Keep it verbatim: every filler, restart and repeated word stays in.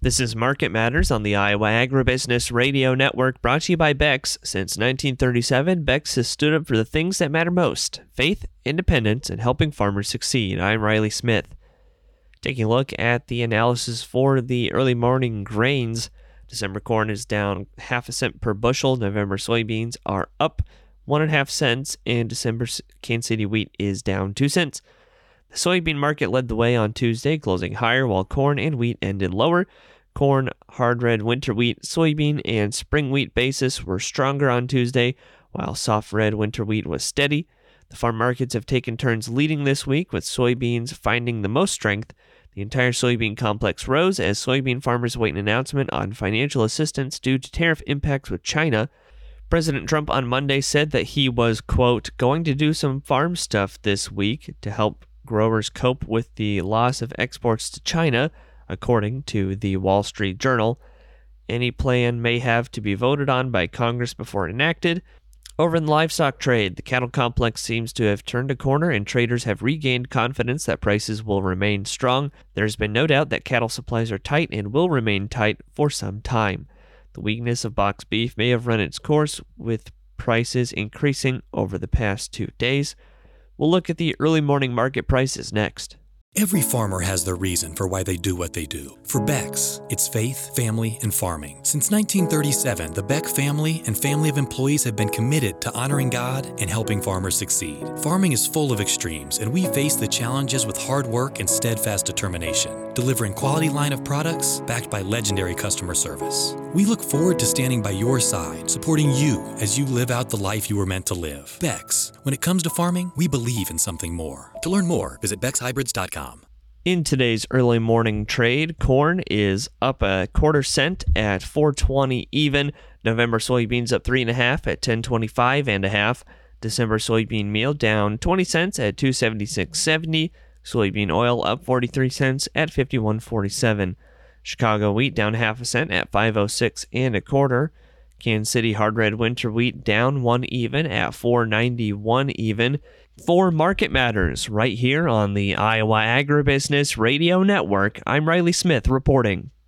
This is Market Matters on the Iowa Agribusiness Radio Network, brought to you by Beck's. Since nineteen thirty-seven, Beck's has stood up for the things that matter most: faith, independence, and helping farmers succeed. I'm Riley Smith. Taking a look at the analysis for the early morning grains, December corn is down half a cent per bushel. November soybeans are up one and a half cents, and December Kansas City wheat is down two cents. The soybean market led the way on Tuesday, closing higher while corn and wheat ended lower. Corn, hard red winter wheat, soybean, and spring wheat basis were stronger on Tuesday, while soft red winter wheat was steady. The farm markets have taken turns leading this week, with soybeans finding the most strength. The entire soybean complex rose as soybean farmers await an announcement on financial assistance due to tariff impacts with China. President Trump on Monday said that he was, quote, going to do some farm stuff this week to help growers cope with the loss of exports to China, according to the Wall Street Journal. Any plan may have to be voted on by Congress before enacted. Over in the livestock trade, the cattle complex seems to have turned a corner and traders have regained confidence that prices will remain strong. There's been no doubt that cattle supplies are tight and will remain tight for some time. The weakness of box beef may have run its course, with prices increasing over the past two days. We'll look at the early morning market prices next. Every farmer has their reason for why they do what they do. For Beck's, it's faith, family, and farming. Since nineteen thirty-seven, the Beck family and family of employees have been committed to honoring God and helping farmers succeed. Farming is full of extremes, and we face the challenges with hard work and steadfast determination, delivering quality line of products backed by legendary customer service. We look forward to standing by your side, supporting you as you live out the life you were meant to live. Beck's, when it comes to farming, we believe in something more. To learn more, visit bex hybrids dot com. In today's early morning trade, corn is up a quarter cent at four twenty even. November soybeans up three and a half at ten twenty-five and a half. December soybean meal down twenty cents at two seventy-six seventy. Soybean oil up forty-three cents at fifty-one forty-seven. Chicago wheat down half a cent at five oh six and a quarter. Kansas City hard red winter wheat down one even at four ninety-one even. For Market Matters, right here on the Iowa Agribusiness Radio Network, I'm Riley Smith reporting.